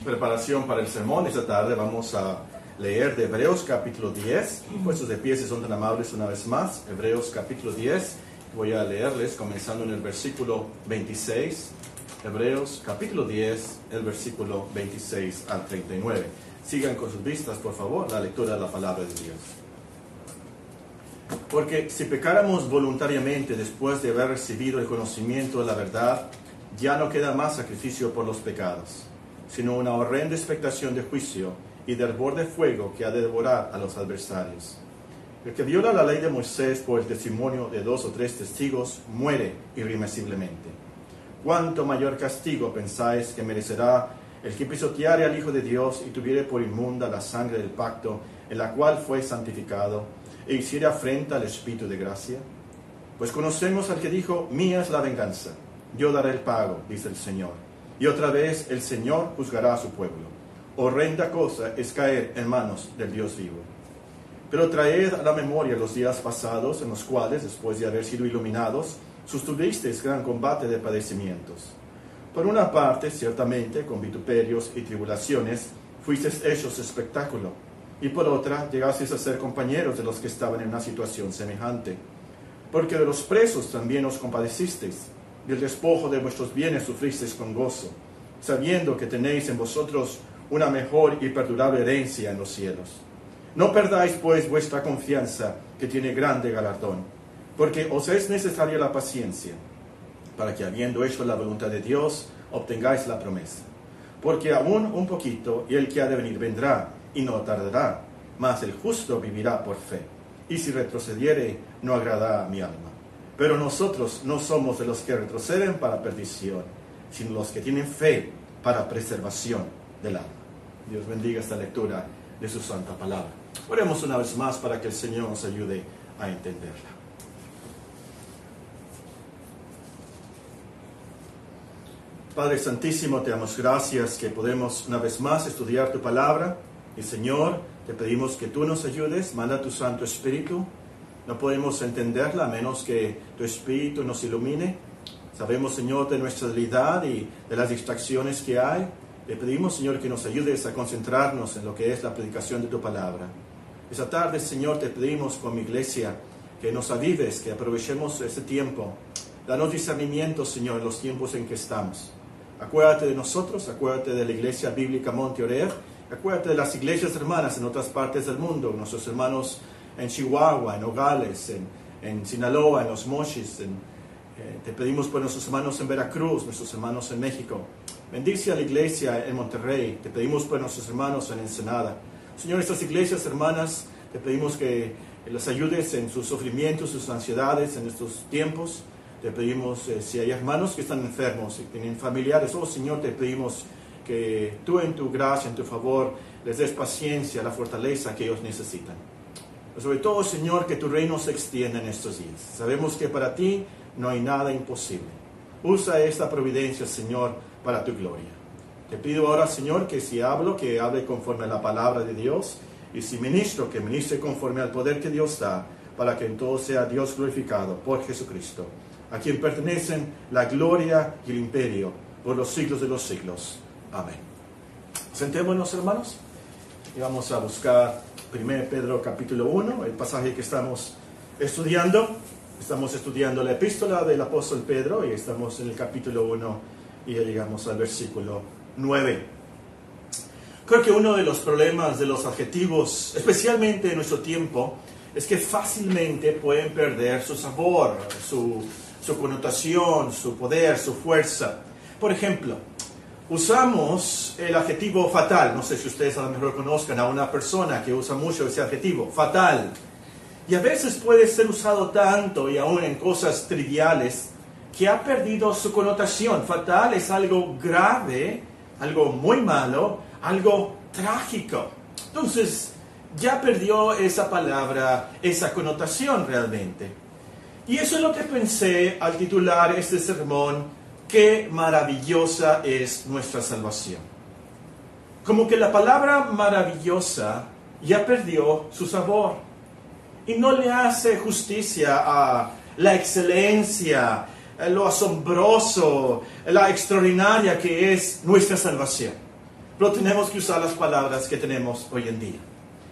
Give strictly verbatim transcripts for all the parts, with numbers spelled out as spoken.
Preparación para el sermón. Esta tarde vamos a leer de Hebreos capítulo diez. Puestos de pie si son tan amables una vez más. Hebreos capítulo diez. Voy a leerles comenzando en el versículo veintiséis. Hebreos capítulo diez, el versículo veintiséis al treinta y nueve. Sigan con sus vistas, por favor, la lectura de la palabra de Dios. Porque si pecáramos voluntariamente después de haber recibido el conocimiento de la verdad, ya no queda más sacrificio por los pecados, sino una horrenda expectación de juicio y de hervor de fuego que ha de devorar a los adversarios. El que viola la ley de Moisés por el testimonio de dos o tres testigos muere irremisiblemente. ¿Cuánto mayor castigo pensáis que merecerá el que pisoteare al Hijo de Dios y tuviere por inmunda la sangre del pacto en la cual fue santificado e hiciere afrenta al Espíritu de gracia? Pues conocemos al que dijo: mía es la venganza, yo daré el pago, dice el Señor. Y otra vez el Señor juzgará a su pueblo. Horrenda cosa es caer en manos del Dios vivo. Pero traed a la memoria los días pasados en los cuales, después de haber sido iluminados, sostuvisteis gran combate de padecimientos. Por una parte, ciertamente, con vituperios y tribulaciones, fuisteis hechos espectáculo, y por otra, llegasteis a ser compañeros de los que estaban en una situación semejante. Porque de los presos también os compadecisteis, y el despojo de vuestros bienes sufristeis con gozo, sabiendo que tenéis en vosotros una mejor y perdurable herencia en los cielos. No perdáis pues vuestra confianza, que tiene grande galardón, porque os es necesaria la paciencia, para que habiendo hecho la voluntad de Dios, obtengáis la promesa. Porque aún un poquito, y el que ha de venir vendrá, y no tardará, mas el justo vivirá por fe, y si retrocediere, no agradará a mi alma. Pero nosotros no somos de los que retroceden para perdición, sino los que tienen fe para preservación del alma. Dios bendiga esta lectura de su santa palabra. Oremos una vez más para que el Señor nos ayude a entenderla. Padre Santísimo, te damos gracias que podemos una vez más estudiar tu palabra. Y Señor, te pedimos que tú nos ayudes, manda tu Santo Espíritu. No podemos entenderla a menos que tu Espíritu nos ilumine. Sabemos, Señor, de nuestra debilidad y de las distracciones que hay. Te pedimos, Señor, que nos ayudes a concentrarnos en lo que es la predicación de tu palabra. Esta tarde, Señor, te pedimos con mi iglesia que nos avives, que aprovechemos este tiempo. Danos discernimiento, Señor, en los tiempos en que estamos. Acuérdate de nosotros, acuérdate de la Iglesia Bíblica Monte Oreb, acuérdate de las iglesias hermanas en otras partes del mundo, nuestros hermanos en Chihuahua, en Nogales, en, en Sinaloa, en Los Mochis. En, eh, te pedimos por nuestros hermanos en Veracruz, nuestros hermanos en México. Bendice a la iglesia en Monterrey. Te pedimos por nuestros hermanos en Ensenada. Señor, estas iglesias hermanas, te pedimos que las ayudes en sus sufrimientos, sus ansiedades en estos tiempos. Te pedimos, eh, si hay hermanos que están enfermos, si tienen familiares, oh Señor, te pedimos que tú en tu gracia, en tu favor, les des paciencia, la fortaleza que ellos necesitan. Pero sobre todo, Señor, que tu reino se extienda en estos días. Sabemos que para ti no hay nada imposible. Usa esta providencia, Señor, para tu gloria. Te pido ahora, Señor, que si hablo, que hable conforme a la palabra de Dios, y si ministro, que ministre conforme al poder que Dios da, para que en todo sea Dios glorificado por Jesucristo, a quien pertenecen la gloria y el imperio por los siglos de los siglos. Amén. Sentémonos, hermanos, y vamos a buscar primero Pedro capítulo uno, el pasaje que estamos estudiando. Estamos estudiando la epístola del apóstol Pedro y estamos en el capítulo uno y ya llegamos al versículo nueve. Creo que uno de los problemas de los adjetivos, especialmente en nuestro tiempo, es que fácilmente pueden perder su sabor, su, su connotación, su poder, su fuerza. Por ejemplo, usamos el adjetivo fatal. No sé si ustedes a lo mejor conozcan a una persona que usa mucho ese adjetivo, fatal. Y a veces puede ser usado tanto y aún en cosas triviales que ha perdido su connotación. Fatal es algo grave, algo muy malo, algo trágico. Entonces, ya perdió esa palabra, esa connotación realmente. Y eso es lo que pensé al titular este sermón: qué maravillosa es nuestra salvación. Como que la palabra maravillosa ya perdió su sabor y no le hace justicia a la excelencia, lo asombroso, la extraordinaria que es nuestra salvación. pero tenemos que usar las palabras que tenemos hoy en día.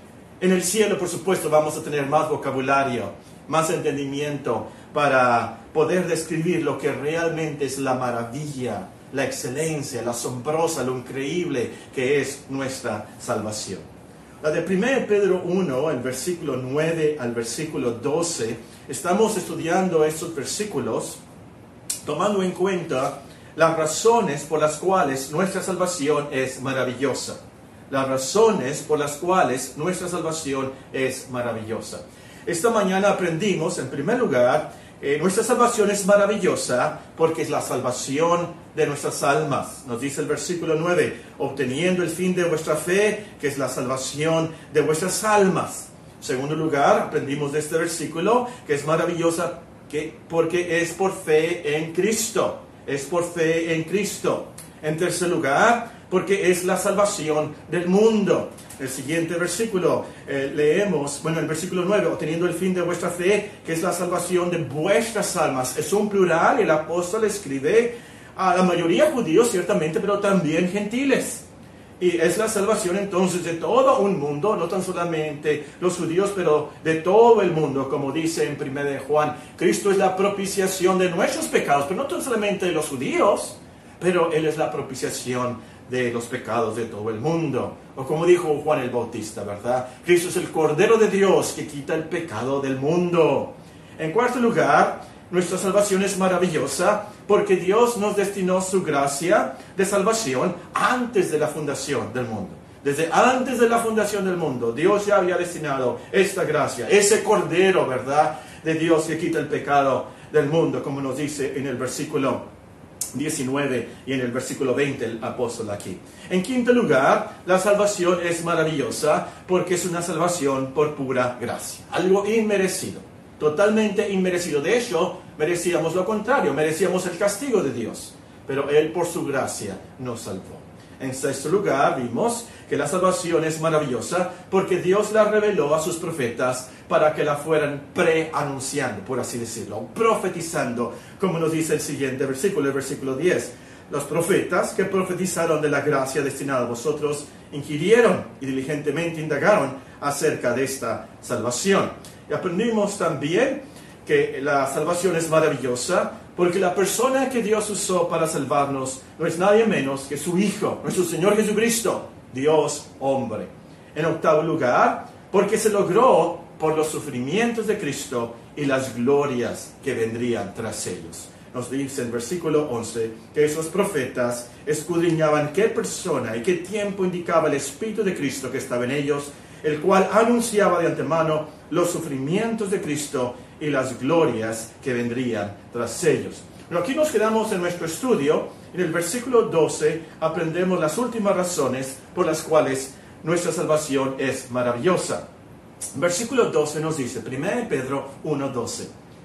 En el cielo, por supuesto, vamos a tener más vocabulario, más entendimiento para poder describir lo que realmente es la maravilla, la excelencia, la asombrosa, lo increíble que es nuestra salvación. La de primera Pedro uno, el versículo nueve al versículo doce, estamos estudiando estos versículos tomando en cuenta las razones por las cuales nuestra salvación es maravillosa. Las razones por las cuales nuestra salvación es maravillosa. Esta mañana aprendimos, en primer lugar, eh, nuestra salvación es maravillosa porque es la salvación de nuestras almas. Nos dice el versículo nueve, obteniendo el fin de vuestra fe, que es la salvación de vuestras almas. En segundo lugar, aprendimos de este versículo que es maravillosa que, porque es por fe en Cristo. Es por fe en Cristo. En tercer lugar, porque es la salvación del mundo. El siguiente versículo eh, leemos, bueno, el versículo nueve, obteniendo el fin de vuestra fe, que es la salvación de vuestras almas. Es un plural, el apóstol escribe a la mayoría judíos, ciertamente, pero también gentiles. Y es la salvación entonces de todo un mundo, no tan solamente los judíos, pero de todo el mundo, como dice en primera de Juan. Cristo es la propiciación de nuestros pecados, pero no tan solamente de los judíos, pero Él es la propiciación de los pecados de todo el mundo. O como dijo Juan el Bautista, ¿verdad? Cristo es el Cordero de Dios que quita el pecado del mundo. En cuarto lugar, nuestra salvación es maravillosa porque Dios nos destinó su gracia de salvación antes de la fundación del mundo. Desde antes de la fundación del mundo, Dios ya había destinado esta gracia, ese Cordero, ¿verdad? De Dios que quita el pecado del mundo, como nos dice en el versículo diecinueve y en el versículo veinte el apóstol aquí. En quinto lugar, la salvación es maravillosa porque es una salvación por pura gracia. Algo inmerecido, totalmente inmerecido. De hecho, merecíamos lo contrario, merecíamos el castigo de Dios. Pero Él por su gracia nos salvó. En sexto lugar, vimos que la salvación es maravillosa porque Dios la reveló a sus profetas para que la fueran preanunciando, por así decirlo, profetizando, como nos dice el siguiente versículo, el versículo diez. Los profetas que profetizaron de la gracia destinada a vosotros inquirieron y diligentemente indagaron acerca de esta salvación. Y aprendimos también que la salvación es maravillosa porque la persona que Dios usó para salvarnos no es nadie menos que su Hijo, nuestro Señor Jesucristo, Dios hombre. En octavo lugar, porque se logró por los sufrimientos de Cristo y las glorias que vendrían tras ellos. Nos dice en versículo once que esos profetas escudriñaban qué persona y qué tiempo indicaba el Espíritu de Cristo que estaba en ellos, el cual anunciaba de antemano los sufrimientos de Cristo y las glorias que vendrían tras ellos. Pero aquí nos quedamos en nuestro estudio. En el versículo doce aprendemos las últimas razones por las cuales nuestra salvación es maravillosa. Versículo doce nos dice, primera Pedro uno doce,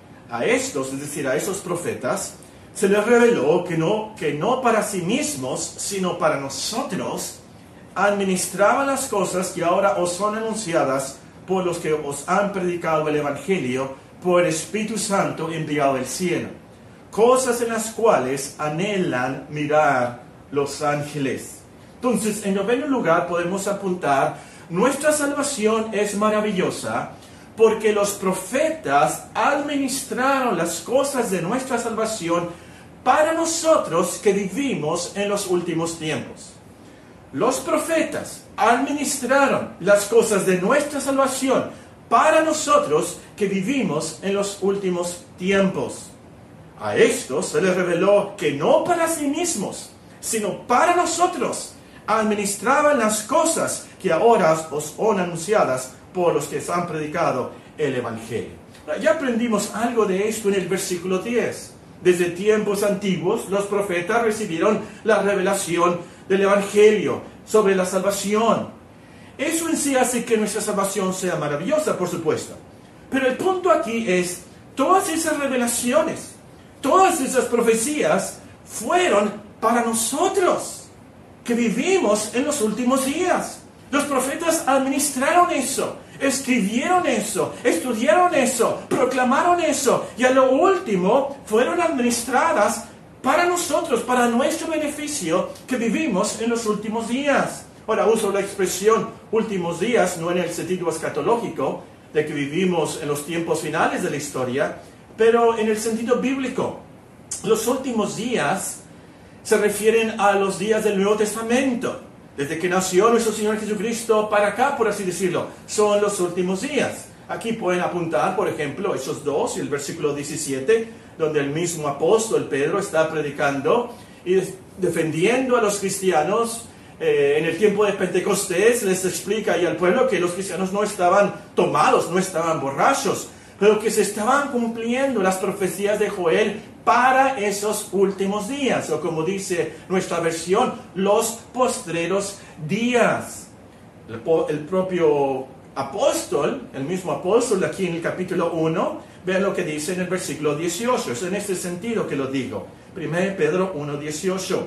a estos, es decir, a esos profetas, se les reveló que no, que no para sí mismos, sino para nosotros, administraban las cosas que ahora os son anunciadas por los que os han predicado el Evangelio por el Espíritu Santo enviado del cielo, cosas en las cuales anhelan mirar los ángeles. Entonces, en noveno lugar podemos apuntar, nuestra salvación es maravillosa porque los profetas administraron las cosas de nuestra salvación para nosotros que vivimos en los últimos tiempos. Los profetas administraron las cosas de nuestra salvación para nosotros que vivimos en los últimos tiempos. A estos se les reveló que no para sí mismos, sino para nosotros, administraban las cosas que ahora os son anunciadas por los que os han predicado el Evangelio. Ya aprendimos algo de esto en el versículo diez. Desde tiempos antiguos, los profetas recibieron la revelación del Evangelio sobre la salvación. Eso en sí hace que nuestra salvación sea maravillosa, por supuesto. Pero el punto aquí es, todas esas revelaciones, todas esas profecías fueron para nosotros, que vivimos en los últimos días. Los profetas administraron eso, escribieron eso, estudiaron eso, proclamaron eso, y a lo último fueron administradas para nosotros, para nuestro beneficio, que vivimos en los últimos días. Ahora uso la expresión últimos días, no en el sentido escatológico, de que vivimos en los tiempos finales de la historia, pero en el sentido bíblico. Los últimos días se refieren a los días del Nuevo Testamento. Desde que nació nuestro Señor Jesucristo para acá, por así decirlo, son los últimos días. Aquí pueden apuntar, por ejemplo, esos dos y el versículo diecisiete, donde el mismo apóstol Pedro está predicando y defendiendo a los cristianos. Eh, en el tiempo de Pentecostés les explica ahí al pueblo que los cristianos no estaban tomados, no estaban borrachos, pero que se estaban cumpliendo las profecías de Joel para esos últimos días, o como dice nuestra versión, los postreros días. El, el propio apóstol, el mismo apóstol aquí en el capítulo uno, vean lo que dice en el versículo dieciocho, es en este sentido que lo digo. primero Pedro uno, dieciocho.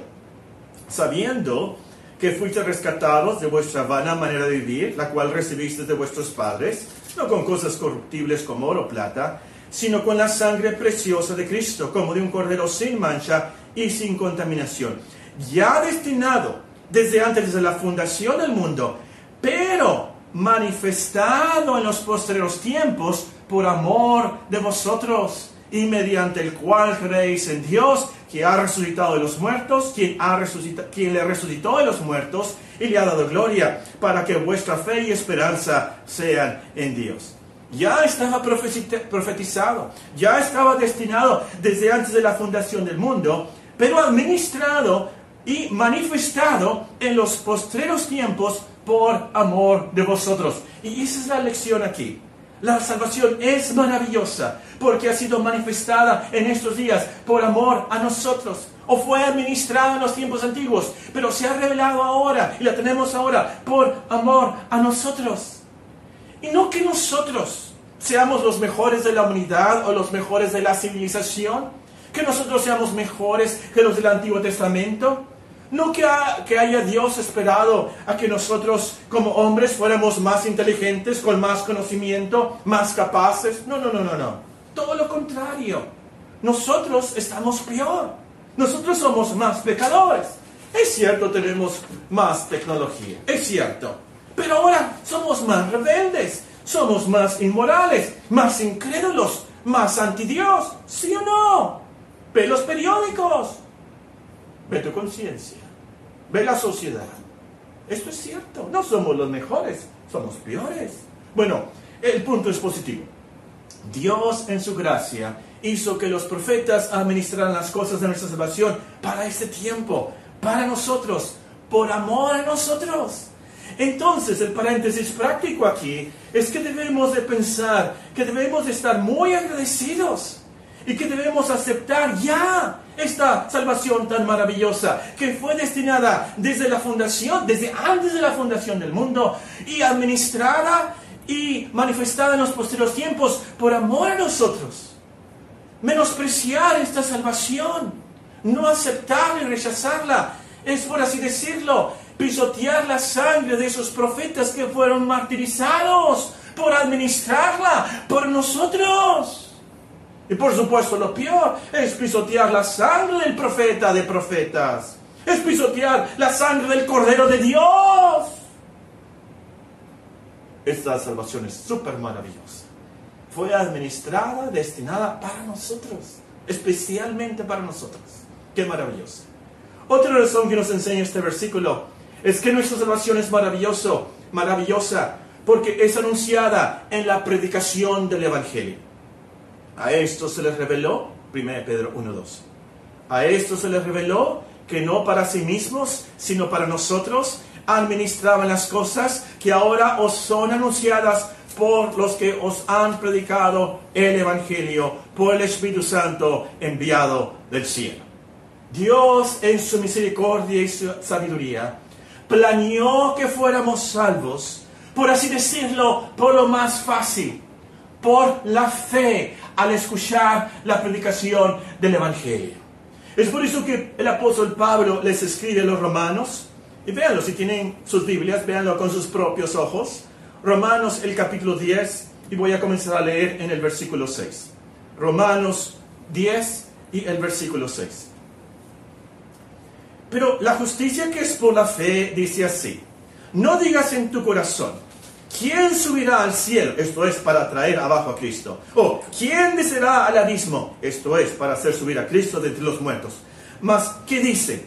Sabiendo que fuiste rescatados de vuestra vana manera de vivir, la cual recibiste de vuestros padres, no con cosas corruptibles como oro o plata, sino con la sangre preciosa de Cristo, como de un cordero sin mancha y sin contaminación, ya destinado desde antes de la fundación del mundo, pero manifestado en los postreros tiempos por amor de vosotros, y mediante el cual creéis en Dios, que ha resucitado de los muertos, quien, ha resucitado, quien le resucitó de los muertos y le ha dado gloria, para que vuestra fe y esperanza sean en Dios. Ya estaba profetizado, ya estaba destinado desde antes de la fundación del mundo, pero administrado y manifestado en los postreros tiempos por amor de vosotros. Y esa es la lección aquí. La salvación es maravillosa porque ha sido manifestada en estos días por amor a nosotros. O fue administrada en los tiempos antiguos, pero se ha revelado ahora y la tenemos ahora por amor a nosotros. Y no que nosotros seamos los mejores de la humanidad o los mejores de la civilización, que nosotros seamos mejores que los del Antiguo Testamento. No que, ha, que haya Dios esperado a que nosotros como hombres fuéramos más inteligentes, con más conocimiento, más capaces. No, no, no, no, no. Todo lo contrario. Nosotros estamos peor. Nosotros somos más pecadores. Es cierto, tenemos más tecnología. Es cierto. Pero ahora somos más rebeldes. Somos más inmorales, más incrédulos, más antidios. ¿Sí o no? Ve los periódicos. Ve tu conciencia, ve la sociedad. Esto es cierto, no somos los mejores, somos peores. Bueno, el punto es positivo. Dios en su gracia hizo que los profetas administraran las cosas de nuestra salvación para este tiempo, para nosotros, por amor a nosotros. Entonces, el paréntesis práctico aquí es que debemos de pensar, que debemos de estar muy agradecidos y que debemos aceptar ya esta salvación tan maravillosa que fue destinada desde la fundación, desde antes de la fundación del mundo, y administrada y manifestada en los posteriores tiempos por amor a nosotros. Menospreciar esta salvación, no aceptarla y rechazarla, es, por así decirlo, pisotear la sangre de esos profetas que fueron martirizados por administrarla por nosotros. Y por supuesto lo peor es pisotear la sangre del profeta de profetas. Es pisotear la sangre del Cordero de Dios. Esta salvación es súper maravillosa. Fue administrada, destinada para nosotros. Especialmente para nosotros. Qué maravilloso. Otra razón que nos enseña este versículo es que nuestra salvación es maravilloso, maravillosa, porque es anunciada en la predicación del Evangelio. A esto se les reveló, primero Pedro uno, dos. A esto se les reveló que no para sí mismos, sino para nosotros, administraban las cosas que ahora os son anunciadas por los que os han predicado el Evangelio, por el Espíritu Santo enviado del cielo. Dios, en su misericordia y su sabiduría, planeó que fuéramos salvos, por así decirlo, por lo más fácil, por la fe, al escuchar la predicación del Evangelio. Es por eso que el apóstol Pablo les escribe a los romanos, y véanlo, si tienen sus Biblias, véanlo con sus propios ojos. Romanos, el capítulo diez, y voy a comenzar a leer en el versículo seis. Romanos diez y el versículo seis. Pero la justicia que es por la fe dice así: no digas en tu corazón, ¿quién subirá al cielo? Esto es para traer abajo a Cristo. O ¿quién descenderá al abismo? Esto es para hacer subir a Cristo de entre los muertos. Mas, ¿qué dice?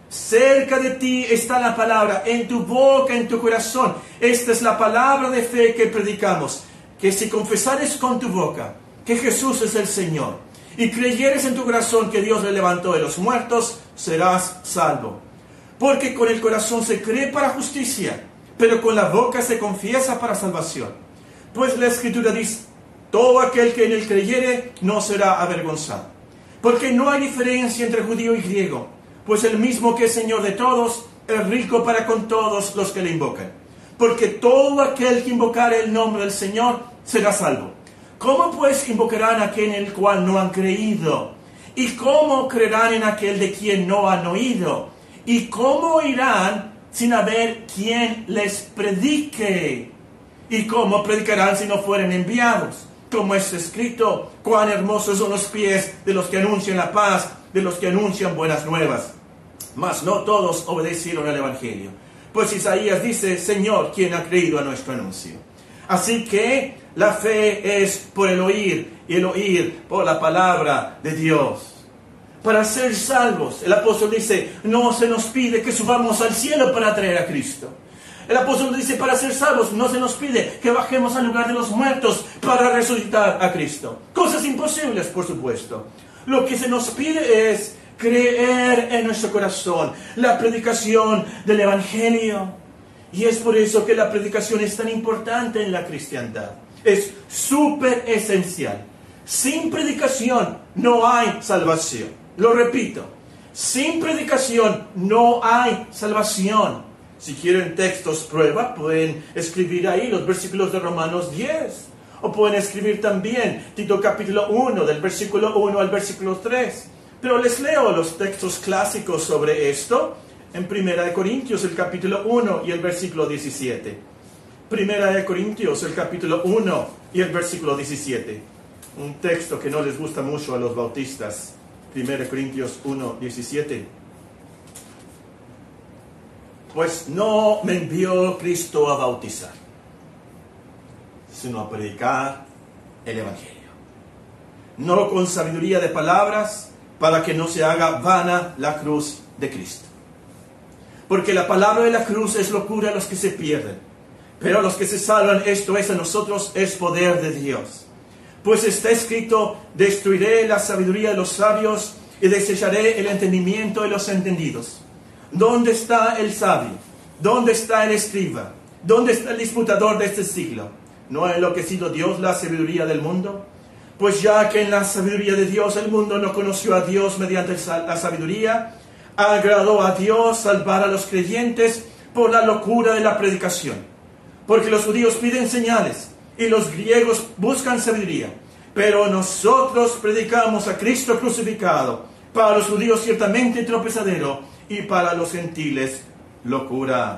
Cerca de ti está la palabra, en tu boca, en tu corazón. Esta es la palabra de fe que predicamos, que si confesares con tu boca que Jesús es el Señor, y creyeres en tu corazón que Dios le levantó de los muertos, serás salvo. Porque con el corazón se cree para justicia, pero con la boca se confiesa para salvación. Pues la Escritura dice: todo aquel que en él creyere no será avergonzado. Porque no hay diferencia entre judío y griego, pues el mismo que es Señor de todos es rico para con todos los que le invocan. Porque todo aquel que invocare el nombre del Señor será salvo. ¿Cómo pues invocarán a aquel en el cual no han creído? ¿Y cómo creerán en aquel de quien no han oído? ¿Y cómo irán sin haber quien les predique? ¿Y cómo predicarán si no fueren enviados? Como es escrito: cuán hermosos son los pies de los que anuncian la paz, de los que anuncian buenas nuevas. Mas no todos obedecieron al Evangelio. Pues Isaías dice: Señor, ¿quién ha creído a nuestro anuncio? Así que la fe es por el oír, y el oír por la palabra de Dios. Para ser salvos, el apóstol dice, no se nos pide que subamos al cielo para traer a Cristo. El apóstol dice, para ser salvos no se nos pide que bajemos al lugar de los muertos para resucitar a Cristo. Cosas imposibles, por supuesto. Lo que se nos pide es creer en nuestro corazón la predicación del Evangelio. Y es por eso que la predicación es tan importante en la cristiandad. Es súper esencial. Sin predicación no hay salvación. Lo repito, sin predicación no hay salvación. Si quieren textos prueba, pueden escribir ahí los versículos de Romanos diez. O pueden escribir también Tito capítulo uno, del versículo uno al versículo tres. Pero les leo los textos clásicos sobre esto en Primera de Corintios, el capítulo uno y el versículo diecisiete. Primera de Corintios, el capítulo uno y el versículo diecisiete. Un texto que no les gusta mucho a los bautistas. Primera de Corintios uno, diecisiete. Pues no me envió Cristo a bautizar, sino a predicar el Evangelio. No con sabiduría de palabras, para que no se haga vana la cruz de Cristo. Porque la palabra de la cruz es locura a los que se pierden, pero a los que se salvan, esto es a nosotros, es poder de Dios. Pues está escrito: destruiré la sabiduría de los sabios y desecharé el entendimiento de los entendidos. ¿Dónde está el sabio? ¿Dónde está el escriba? ¿Dónde está el disputador de este siglo? ¿No ha enloquecido Dios la sabiduría del mundo? Pues ya que en la sabiduría de Dios el mundo no conoció a Dios mediante la sabiduría, agradó a Dios salvar a los creyentes por la locura de la predicación. Porque los judíos piden señales y los griegos buscan sabiduría. Pero nosotros predicamos a Cristo crucificado, para los judíos ciertamente tropezadero y para los gentiles locura.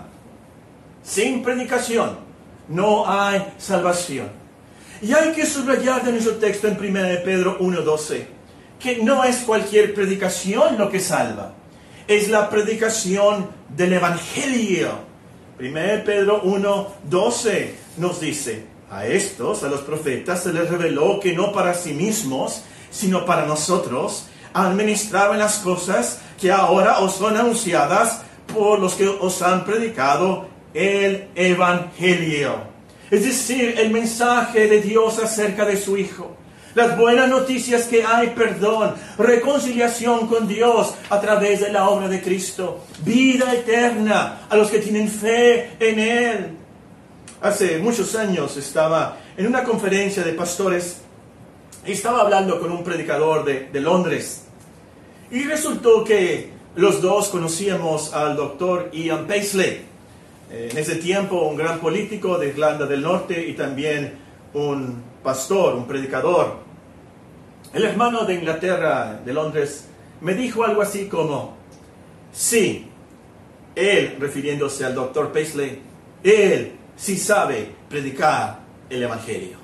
Sin predicación no hay salvación. Y hay que subrayar de nuestro texto en Primera de Pedro uno, doce, que no es cualquier predicación lo que salva, es la predicación del Evangelio. Primera de Pedro uno, doce nos dice: a estos, a los profetas, se les reveló que no para sí mismos, sino para nosotros, administraban las cosas que ahora os son anunciadas por los que os han predicado el Evangelio. Es decir, el mensaje de Dios acerca de su Hijo. Las buenas noticias que hay perdón, reconciliación con Dios a través de la obra de Cristo. Vida eterna a los que tienen fe en Él. Hace muchos años estaba en una conferencia de pastores y estaba hablando con un predicador de, de Londres. Y resultó que los dos conocíamos al doctor Ian Paisley. En ese tiempo un gran político de Irlanda del Norte y también un pastor, un predicador. El hermano de Inglaterra, de Londres, me dijo algo así como: sí, él, refiriéndose al doctor Paisley, él sí sabe predicar el Evangelio.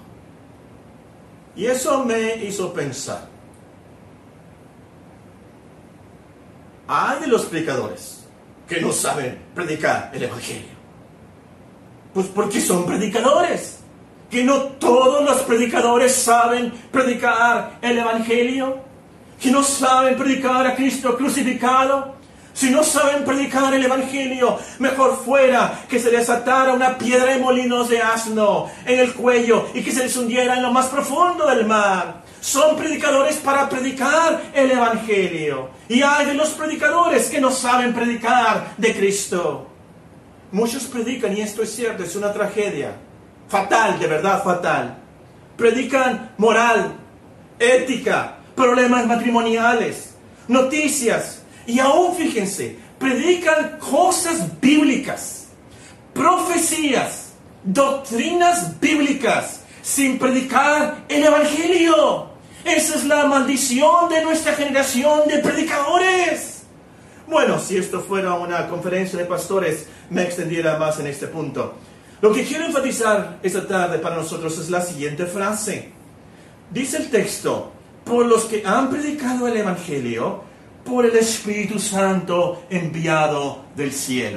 Y eso me hizo pensar. hay de los predicadores que no saben predicar el Evangelio. Pues porque son predicadores. Que no todos los predicadores saben predicar el Evangelio. Que no saben predicar a Cristo crucificado. Si no saben predicar el Evangelio, mejor fuera que se les atara una piedra de molinos de asno en el cuello y que se les hundiera en lo más profundo del mar. Son predicadores para predicar el Evangelio. Y hay de los predicadores que no saben predicar de Cristo. Muchos predican, y esto es cierto, es una tragedia. Fatal, de verdad fatal. Predican moral, ética, problemas matrimoniales, noticias. Y aún, fíjense, predican cosas bíblicas, profecías, doctrinas bíblicas, sin predicar el Evangelio. Esa es la maldición de nuestra generación de predicadores. Bueno, si esto fuera una conferencia de pastores, me extendiera más en este punto. Lo que quiero enfatizar esta tarde para nosotros es la siguiente frase. Dice el texto, por los que han predicado el Evangelio, por el Espíritu Santo enviado del cielo.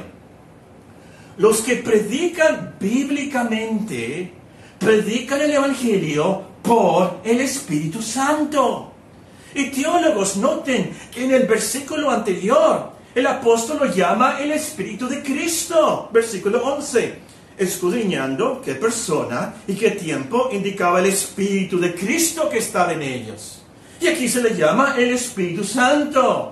Los que predican bíblicamente, predican el Evangelio por el Espíritu Santo. Y teólogos noten que en el versículo anterior, el apóstol lo llama el Espíritu de Cristo. Versículo once. Escudriñando qué persona y qué tiempo indicaba el Espíritu de Cristo que estaba en ellos. Y aquí se le llama el Espíritu Santo.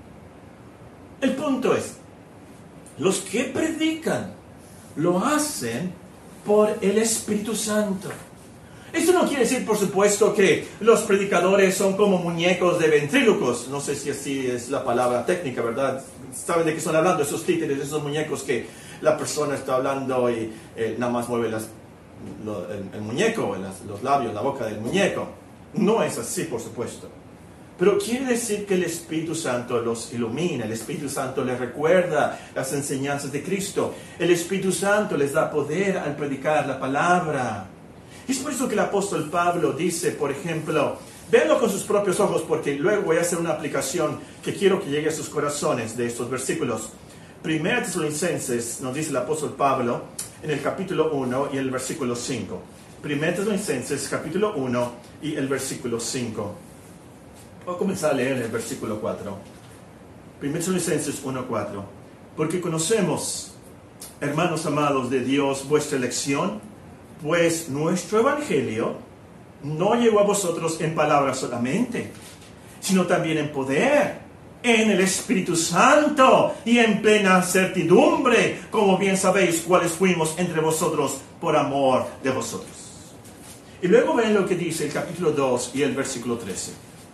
El punto es, los que predican lo hacen por el Espíritu Santo. Esto no quiere decir, por supuesto, que los predicadores son como muñecos de ventrílocos. No sé si así es la palabra técnica, ¿verdad? ¿Saben de qué están hablando? Esos títeres, esos muñecos que la persona está hablando y eh, nada más mueve las, lo, el, el muñeco, las, los labios, la boca del muñeco. No es así, por supuesto. Pero quiere decir que el Espíritu Santo los ilumina, el Espíritu Santo les recuerda las enseñanzas de Cristo. El Espíritu Santo les da poder al predicar la palabra. Es por eso que el apóstol Pablo dice, por ejemplo, véanlo con sus propios ojos, porque luego voy a hacer una aplicación que quiero que llegue a sus corazones de estos versículos. Primera Tesalonicenses, nos dice el apóstol Pablo, en el capítulo uno y el versículo cinco. Primera Tesalonicenses, capítulo uno y el versículo cinco. Voy a comenzar a leer el versículo cuatro. Primera Tesalonicenses uno, cuatro. Porque conocemos, hermanos amados de Dios, vuestra elección, pues nuestro evangelio no llegó a vosotros en palabras solamente, sino también en poder, en el Espíritu Santo y en plena certidumbre, como bien sabéis cuáles fuimos entre vosotros por amor de vosotros. Y luego ven lo que dice el capítulo dos y el versículo trece.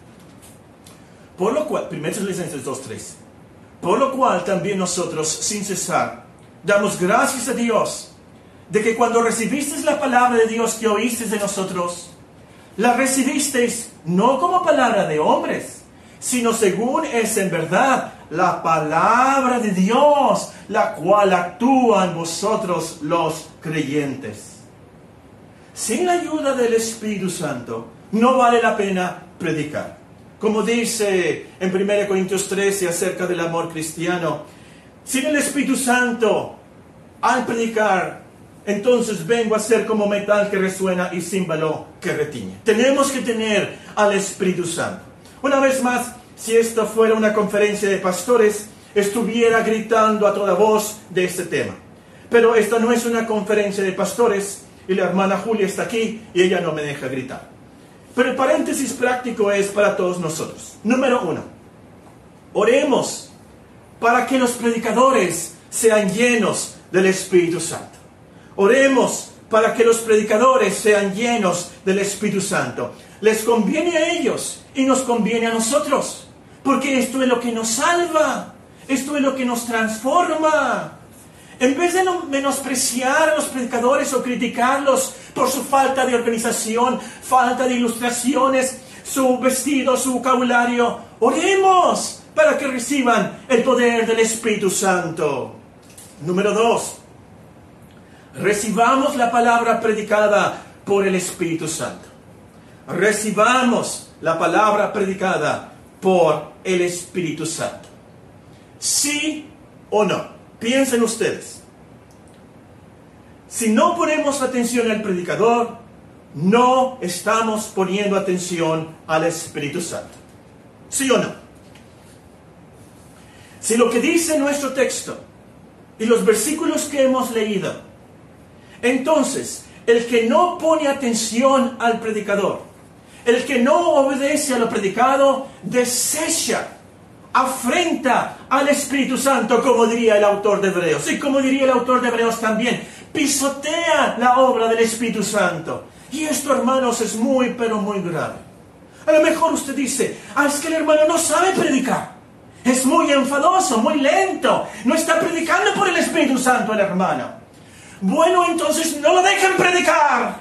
Por lo cual, primera Tesalonicenses dos, trece. Por lo cual también nosotros, sin cesar, damos gracias a Dios, de que cuando recibisteis la palabra de Dios que oísteis de nosotros, la recibisteis no como palabra de hombres, sino según es en verdad la palabra de Dios, la cual actúa en vosotros los creyentes. Sin la ayuda del Espíritu Santo, no vale la pena predicar. Como dice en primera Corintios trece acerca del amor cristiano, sin el Espíritu Santo, al predicar, entonces vengo a ser como metal que resuena y címbalo que retiñe. Tenemos que tener al Espíritu Santo. Una vez más, si esta fuera una conferencia de pastores, estuviera gritando a toda voz de este tema. Pero esta no es una conferencia de pastores y la hermana Julia está aquí y ella no me deja gritar. Pero el paréntesis práctico es para todos nosotros. Número uno, oremos para que los predicadores sean llenos del Espíritu Santo. Oremos para que los predicadores sean llenos del Espíritu Santo. Les conviene a ellos y nos conviene a nosotros, porque esto es lo que nos salva, esto es lo que nos transforma. En vez de menospreciar a los predicadores o criticarlos por su falta de organización, falta de ilustraciones, su vestido, su vocabulario, oremos para que reciban el poder del Espíritu Santo. Número dos, recibamos la palabra predicada por el Espíritu Santo. Recibamos la palabra predicada por el Espíritu Santo. ¿Sí o no? Piensen ustedes. Si no ponemos atención al predicador, no estamos poniendo atención al Espíritu Santo. ¿Sí o no? Si lo que dice nuestro texto y los versículos que hemos leído, entonces, el que no pone atención al predicador, el que no obedece a lo predicado, desecha, afrenta al Espíritu Santo, como diría el autor de Hebreos. Y como diría el autor de Hebreos también, pisotea la obra del Espíritu Santo. Y esto, hermanos, es muy, pero muy grave. A lo mejor usted dice, ah, es que el hermano no sabe predicar. Es muy enfadoso, muy lento. No está predicando por el Espíritu Santo el hermano. Bueno, entonces no lo dejen predicar.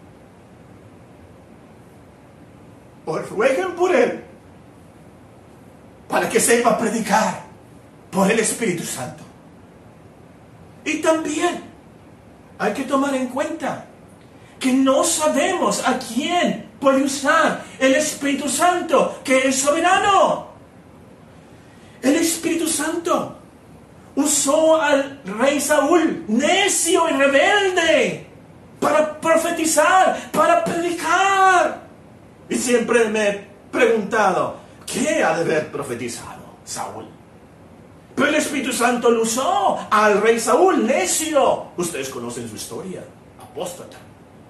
O rueguen por él, para que sepa predicar por el Espíritu Santo. Y también hay que tomar en cuenta que no sabemos a quién puede usar el Espíritu Santo, que es soberano. El Espíritu Santo usó al rey Saúl, necio y rebelde, para profetizar, para predicar. Y siempre me he preguntado, ¿qué ha de haber profetizado Saúl? Pero el Espíritu Santo lo usó al rey Saúl, necio. Ustedes conocen su historia, apóstata.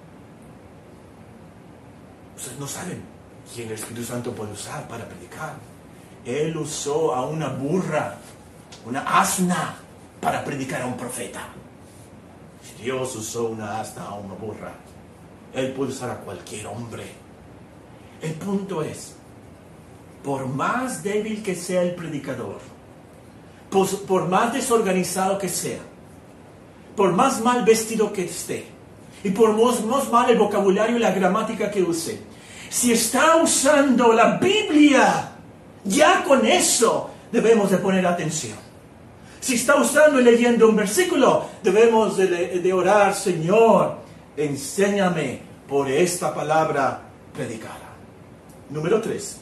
Ustedes no saben quién el Espíritu Santo puede usar para predicar. Él usó a una burra, una asna, para predicar a un profeta. Si Dios usó una asna a una burra, Él puede usar a cualquier hombre. El punto es, por más débil que sea el predicador, por, por más desorganizado que sea, por más mal vestido que esté, y por más, más mal el vocabulario y la gramática que use, si está usando la Biblia, ya con eso debemos de poner atención. Si está usando y leyendo un versículo, debemos de, de orar, Señor, enséñame por esta palabra predicada. Número tres.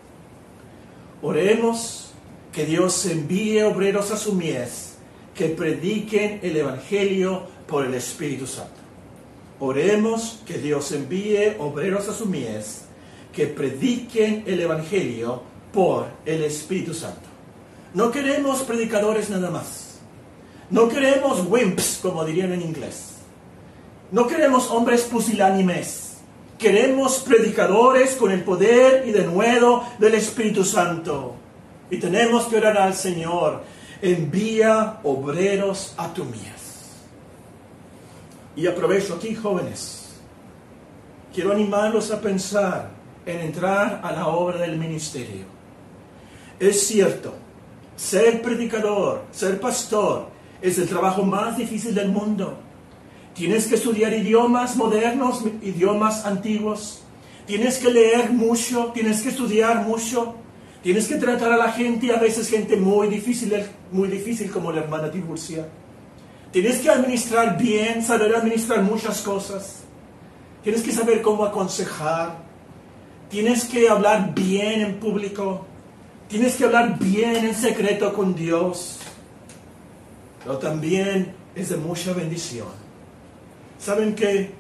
Oremos que Dios envíe obreros a su mies que prediquen el Evangelio por el Espíritu Santo. Oremos que Dios envíe obreros a su mies que prediquen el Evangelio por el Espíritu Santo. No queremos predicadores nada más. No queremos wimps, como dirían en inglés. No queremos hombres pusilánimes. Queremos predicadores con el poder y denuedo del Espíritu Santo. Y tenemos que orar al Señor. Envía obreros a tu mies. Y aprovecho aquí, jóvenes. Quiero animarlos a pensar en entrar a la obra del ministerio. Es cierto, ser predicador, ser pastor, es el trabajo más difícil del mundo. Tienes que estudiar idiomas modernos, idiomas antiguos. Tienes que leer mucho, tienes que estudiar mucho. Tienes que tratar a la gente, a veces gente muy difícil, muy difícil como la hermana Tiburcia. Tienes que administrar bien, saber administrar muchas cosas. Tienes que saber cómo aconsejar. Tienes que hablar bien en público. Tienes que hablar bien en secreto con Dios. Pero también es de mucha bendición. ¿Saben qué?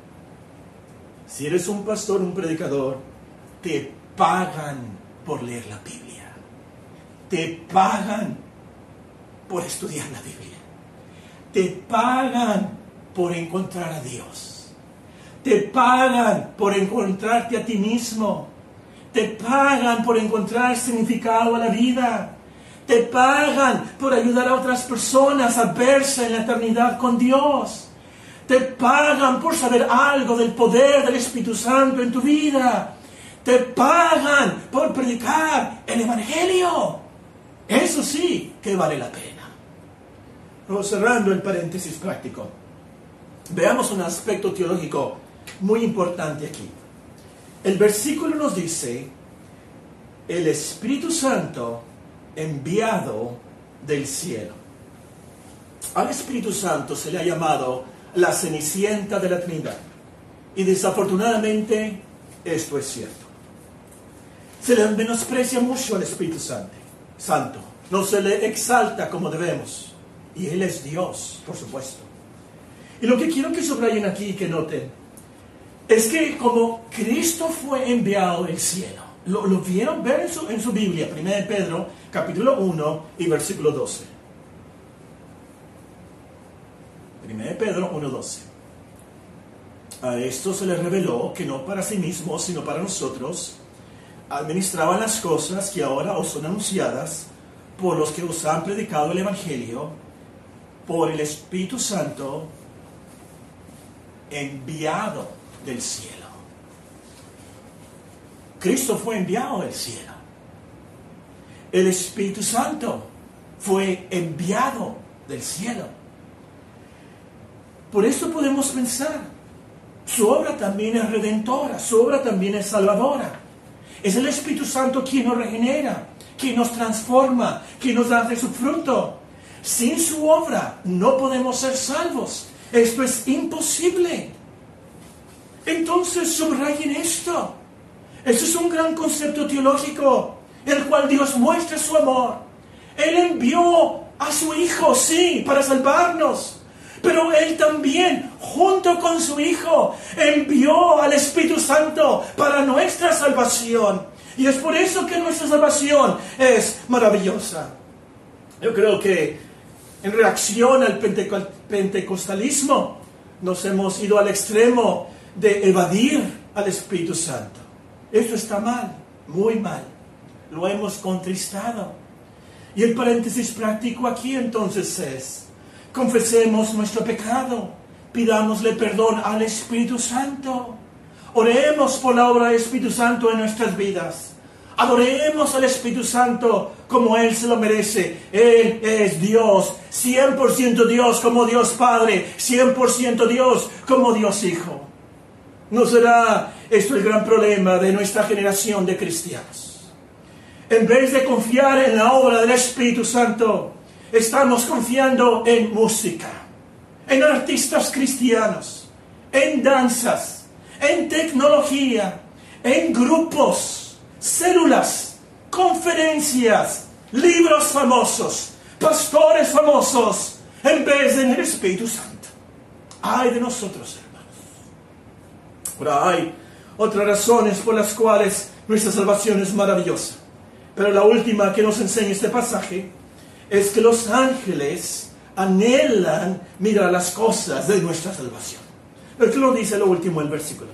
Si eres un pastor, un predicador, te pagan por leer la Biblia. Te pagan por estudiar la Biblia. Te pagan por encontrar a Dios. Te pagan por encontrarte a ti mismo. Te pagan por encontrar significado a la vida. Te pagan por ayudar a otras personas a verse en la eternidad con Dios. Te pagan por saber algo del poder del Espíritu Santo en tu vida. Te pagan por predicar el Evangelio. Eso sí que vale la pena. Luego, cerrando el paréntesis práctico, veamos un aspecto teológico muy importante aquí. El versículo nos dice, el Espíritu Santo enviado del cielo. Al Espíritu Santo se le ha llamado la cenicienta de la Trinidad. Y desafortunadamente esto es cierto. Se le menosprecia mucho al Espíritu Santo. Santo. no se le exalta como debemos. Y Él es Dios, por supuesto. Y lo que quiero que subrayen aquí y que noten es que como Cristo fue enviado del cielo, lo, lo vieron ver en su, en su Biblia, primera de Pedro, capítulo uno y versículo doce. primera de Pedro uno, doce. A esto se le reveló que no para sí mismos, sino para nosotros, administraban las cosas que ahora os son anunciadas por los que os han predicado el Evangelio, por el Espíritu Santo enviado del cielo. Cristo fue enviado del cielo. El Espíritu Santo fue enviado del cielo. Por eso podemos pensar, su obra también es redentora, su obra también es salvadora. Es el Espíritu Santo quien nos regenera, quien nos transforma, quien nos da de su fruto. Sin su obra no podemos ser salvos. Esto es imposible. Entonces subrayen esto. Esto es un gran concepto teológico, en el cual Dios muestra su amor. Él envió a su Hijo, sí, para salvarnos. Pero Él también, junto con su Hijo, envió al Espíritu Santo para nuestra salvación. Y es por eso que nuestra salvación es maravillosa. Yo creo que en reacción al penteco- pentecostalismo nos hemos ido al extremo de evadir al Espíritu Santo. Esto está mal, muy mal. Lo hemos contristado. Y el paréntesis práctico aquí entonces es: confesemos nuestro pecado, pidámosle perdón al Espíritu Santo, oremos por la obra del Espíritu Santo en nuestras vidas, adoremos al Espíritu Santo como Él se lo merece. Él es Dios, cien por ciento Dios como Dios Padre, cien por ciento Dios como Dios Hijo. ¿No será esto el gran problema de nuestra generación de cristianos? En vez de confiar en la obra del Espíritu Santo, estamos confiando en música, en artistas cristianos, en danzas, en tecnología, en grupos, células, conferencias, libros famosos, pastores famosos, en vez de en el Espíritu Santo. Ay de nosotros, hermanos. Ahora hay otras razones por las cuales nuestra salvación es maravillosa. Pero la última que nos enseña este pasaje es que los ángeles anhelan mirar las cosas de nuestra salvación. Pero ¿qué nos dice lo último del versículo?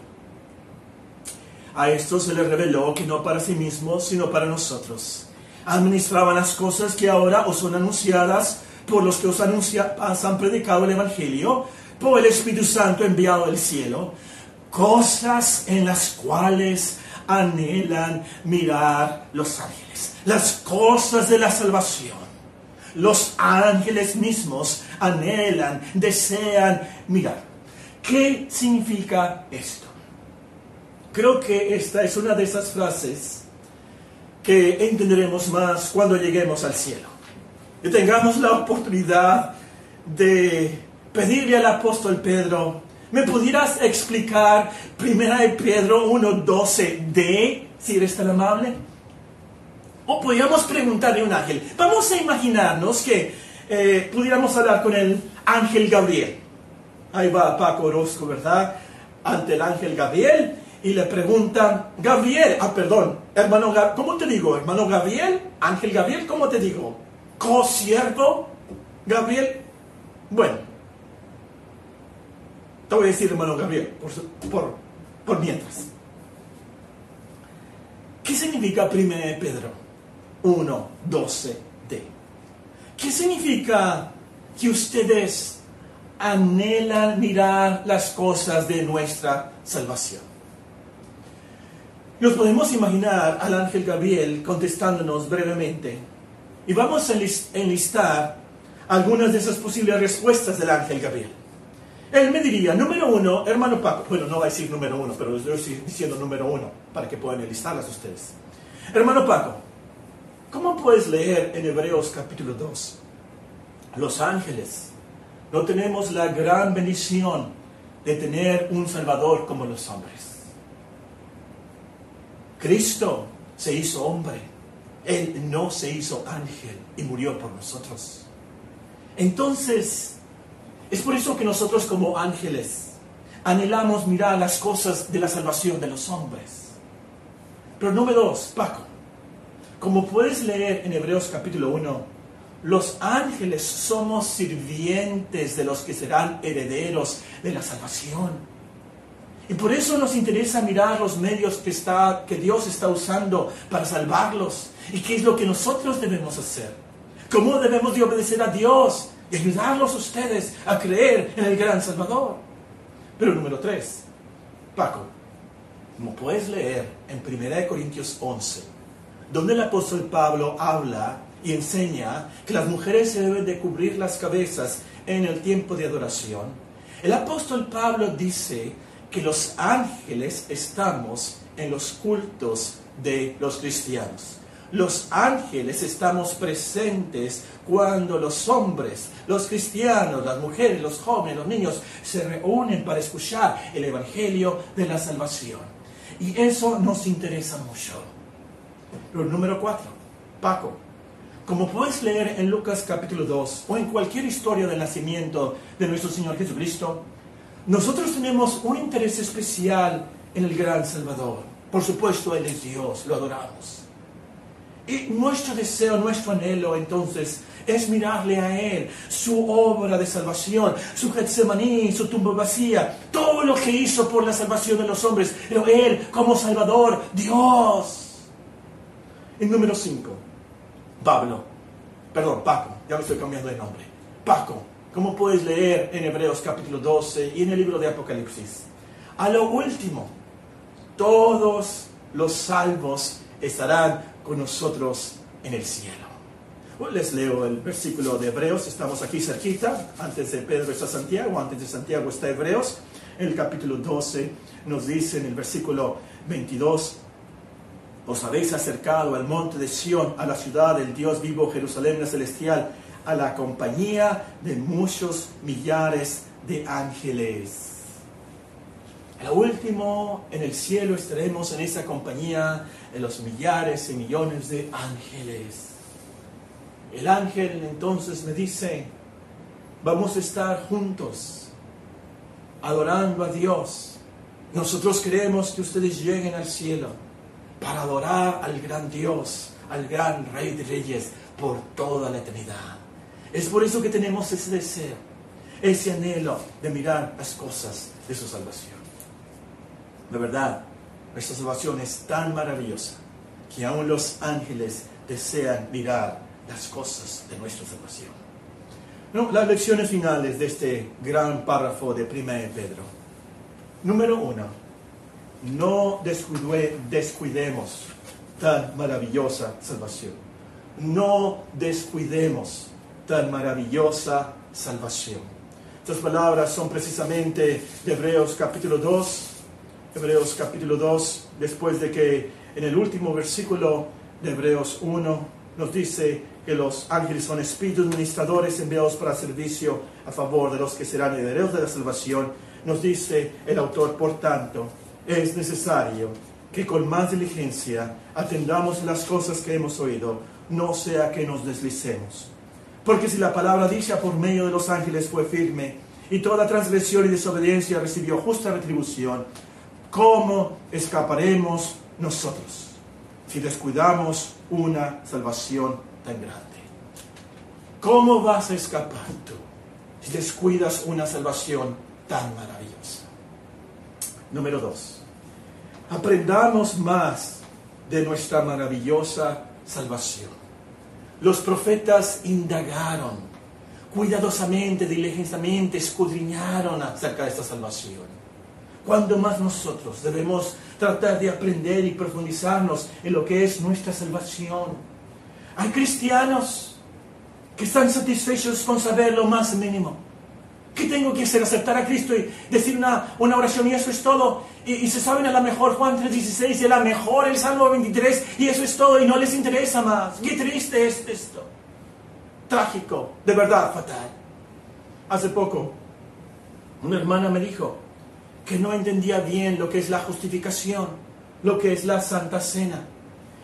A esto se les reveló que no para sí mismos, sino para nosotros administraban las cosas que ahora os son anunciadas por los que os, anuncia, os han predicado el Evangelio, por el Espíritu Santo enviado del cielo, cosas en las cuales anhelan mirar los ángeles, las cosas de la salvación. Los ángeles mismos anhelan, desean mirar. ¿Qué significa esto? Creo que esta es una de esas frases que entenderemos más cuando lleguemos al cielo. Y tengamos la oportunidad de pedirle al apóstol Pedro: ¿me pudieras explicar primera de Pedro uno doce de, si eres tan amable? O podríamos preguntarle a un ángel. Vamos a imaginarnos que eh, pudiéramos hablar con el ángel Gabriel. Ahí va Paco Orozco, ¿verdad? Ante el ángel Gabriel y le pregunta: Gabriel, ah, perdón, hermano Gabriel, ¿cómo te digo? Hermano Gabriel, ángel Gabriel, ¿cómo te digo? ¿Co-siervo Gabriel? Bueno, te voy a decir hermano Gabriel, por, por, por mientras. ¿Qué significa primera de Pedro uno doce de? ¿Qué significa que ustedes anhelan mirar las cosas de nuestra salvación? Nos podemos imaginar al ángel Gabriel contestándonos brevemente, y vamos a enlistar algunas de esas posibles respuestas del ángel Gabriel. Él me diría: número uno, hermano Paco, bueno, no va a decir número uno, pero yo estoy diciendo número uno para que puedan enlistarlas ustedes. Hermano Paco, ¿cómo puedes leer en Hebreos capítulo dos? Los ángeles no tenemos la gran bendición de tener un Salvador como los hombres. Cristo se hizo hombre, Él no se hizo ángel y murió por nosotros. Entonces, es por eso que nosotros como ángeles anhelamos mirar las cosas de la salvación de los hombres. Pero número dos, Paco, como puedes leer en Hebreos capítulo uno, los ángeles somos sirvientes de los que serán herederos de la salvación. Y por eso nos interesa mirar los medios que, está, que Dios está usando para salvarlos. Y qué es lo que nosotros debemos hacer. Cómo debemos de obedecer a Dios y ayudarlos a ustedes a creer en el gran Salvador. Pero número tres, Paco, como puedes leer en primera de Corintios once, donde el apóstol Pablo habla y enseña que las mujeres se deben de cubrir las cabezas en el tiempo de adoración, el apóstol Pablo dice que los ángeles estamos en los cultos de los cristianos. Los ángeles estamos presentes cuando los hombres, los cristianos, las mujeres, los jóvenes, los niños se reúnen para escuchar el evangelio de la salvación. Y eso nos interesa mucho. Pero número cuatro, Paco, como puedes leer en Lucas capítulo dos o en cualquier historia del nacimiento de nuestro Señor Jesucristo, nosotros tenemos un interés especial en el gran Salvador. Por supuesto, Él es Dios, lo adoramos. Y nuestro deseo, nuestro anhelo, entonces, es mirarle a Él, su obra de salvación, su Getsemaní, su tumba vacía, todo lo que hizo por la salvación de los hombres, pero Él como Salvador, Dios. Y número cinco, Pablo, perdón, Paco, ya me estoy cambiando de nombre, Paco. Como puedes leer en Hebreos capítulo doce y en el libro de Apocalipsis. A lo último, todos los salvos estarán con nosotros en el cielo. Bueno, les leo el versículo de Hebreos, estamos aquí cerquita, antes de Pedro está Santiago, antes de Santiago está Hebreos. En el capítulo doce nos dice en el versículo veintidós, os habéis acercado al monte de Sión, a la ciudad del Dios vivo, Jerusalén la celestial, a la compañía de muchos millares de ángeles. A lo último, en el cielo estaremos en esa compañía de los millares y millones de ángeles. El ángel entonces me dice, vamos a estar juntos, adorando a Dios. Nosotros queremos que ustedes lleguen al cielo para adorar al gran Dios, al gran Rey de Reyes, por toda la eternidad. Es por eso que tenemos ese deseo, ese anhelo de mirar las cosas de su salvación. De verdad, nuestra salvación es tan maravillosa que aún los ángeles desean mirar las cosas de nuestra salvación. No, las lecciones finales de este gran párrafo de primera de Pedro. Número uno, no descuide, descuidemos tan maravillosa salvación. No descuidemos tan maravillosa salvación. Estas palabras son precisamente de Hebreos capítulo dos. Hebreos capítulo dos, después de que en el último versículo de Hebreos uno nos dice que los ángeles son espíritus ministradores enviados para servicio a favor de los que serán herederos de la salvación. Nos dice el autor, por tanto, es necesario que con más diligencia atendamos las cosas que hemos oído, no sea que nos deslicemos. Porque si la palabra dicha por medio de los ángeles fue firme, y toda transgresión y desobediencia recibió justa retribución, ¿cómo escaparemos nosotros si descuidamos una salvación tan grande? ¿Cómo vas a escapar tú si descuidas una salvación tan maravillosa? Número dos, aprendamos más de nuestra maravillosa salvación. Los profetas indagaron, cuidadosamente, diligentemente, escudriñaron acerca de esta salvación. ¿Cuándo más nosotros debemos tratar de aprender y profundizarnos en lo que es nuestra salvación? Hay cristianos que están satisfechos con saber lo más mínimo. ¿Qué tengo que hacer? Aceptar a Cristo y decir una, una oración y eso es todo. Y, y se saben a la mejor Juan tres dieciséis y a la mejor el Salmo veintitrés y eso es todo y no les interesa más. Qué triste es esto. Trágico, de verdad fatal. Hace poco, una hermana me dijo que no entendía bien lo que es la justificación, lo que es la Santa Cena.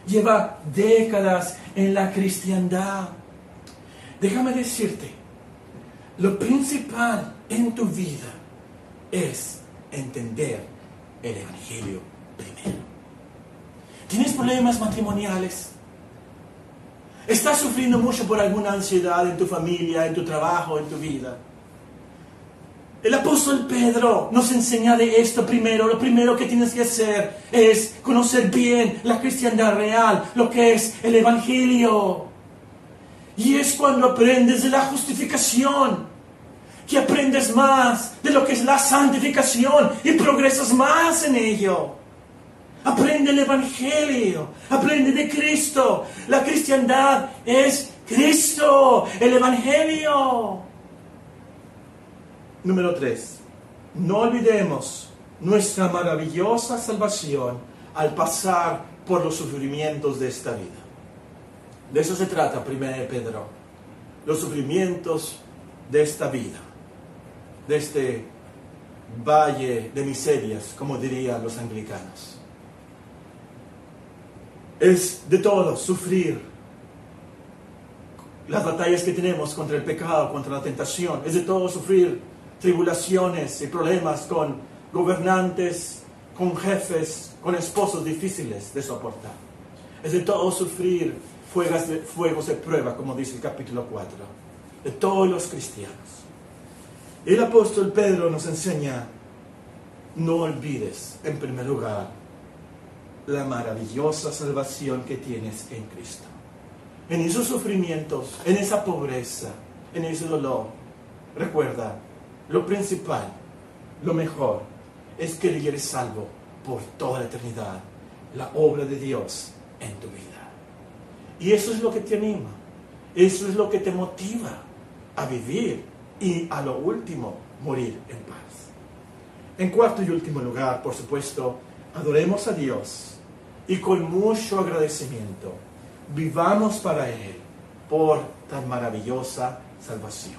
lleva décadas en la cristiandad. Déjame decirte, lo principal en tu vida es entender el Evangelio primero. ¿Tienes problemas matrimoniales? ¿Estás sufriendo mucho por alguna ansiedad en tu familia, en tu trabajo, en tu vida? El apóstol Pedro nos enseña de esto primero. Lo primero que tienes que hacer es conocer bien la cristiandad real, lo que es el Evangelio. Y es cuando aprendes de la justificación, que aprendes más de lo que es la santificación y progresas más en ello. Aprende el Evangelio, aprende de Cristo. La cristiandad es Cristo, el Evangelio. Número tres, no olvidemos nuestra maravillosa salvación al pasar por los sufrimientos de esta vida. De eso se trata primero de Pedro, los sufrimientos de esta vida, de este valle de miserias, como dirían los anglicanos. Es de todos sufrir las batallas que tenemos contra el pecado, contra la tentación. Es de todos sufrir tribulaciones y problemas con gobernantes, con jefes, con esposos difíciles de soportar. Es de todos sufrir fuegos de, fuegos de prueba, como dice el capítulo cuatro, de todos los cristianos. El apóstol Pedro nos enseña, no olvides, en primer lugar, la maravillosa salvación que tienes en Cristo. En esos sufrimientos, en esa pobreza, en ese dolor, recuerda, lo principal, lo mejor, es que eres salvo por toda la eternidad, la obra de Dios en tu vida. Y eso es lo que te anima, eso es lo que te motiva a vivir y a lo último, morir en paz. En cuarto y último lugar, por supuesto, adoremos a Dios y con mucho agradecimiento vivamos para Él por tan maravillosa salvación.